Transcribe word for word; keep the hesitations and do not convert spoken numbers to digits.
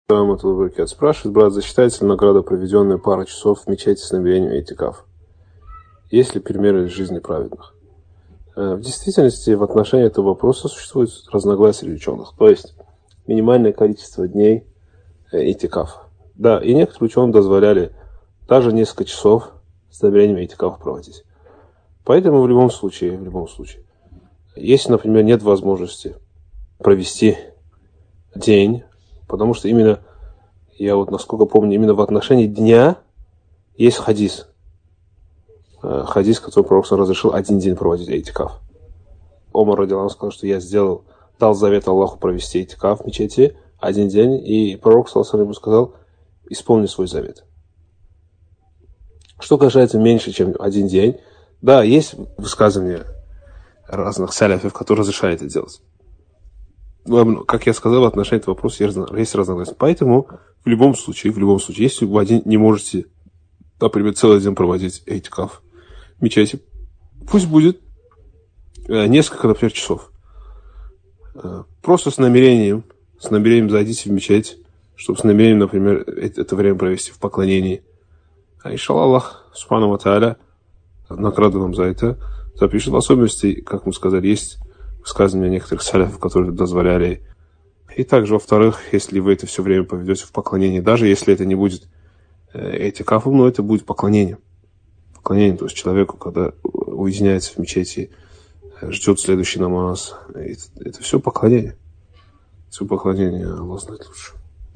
Спрашивает брат, засчитается ли награда, проведенная пару часов в мечети с намерением этикаф? Есть ли примеры из жизни праведных? В действительности, в отношении этого вопроса существует разногласия ученых. То есть, минимальное количество дней этикаф. Да, и некоторые ученые дозволяли даже несколько часов с намерением этикаф проводить. Поэтому в любом случае, в любом случае, если, например, нет возможности провести день, потому что именно, я вот насколько помню, именно в отношении дня есть хадис. Хадис, который Пророк разрешил один день проводить этикаф. Омар радиаллаху анху сказал, что я сделал, дал завет Аллаху провести этикаф в мечети один день, и Пророк ему сказал, исполни свой завет. Что касается меньше, чем один день, да, есть высказывания разных саляфов, которые разрешают это делать. Как я сказал, в отношении этого вопроса есть разногласия. Поэтому в любом случае, в любом случае, если вы один не можете, например, целый день проводить этикаф в мечети, пусть будет несколько, например, часов. Просто с намерением, с намерением зайдите в мечеть, чтобы с намерением, например, это время провести в поклонении. А иншаллах, Аллах, субхану ва тааля, награду нам за это запишет. В особенности, как мы сказали, есть высказывания некоторых саляфов, которые дозволяли. И также, во-вторых, если вы это все время поведете в поклонении, даже если это не будет этикафом, но это будет поклонение. Поклонение, то есть человеку, когда уединяется в мечети, ждет следующий намаз. Это, это все поклонение. Все поклонение, Аллах знает лучше.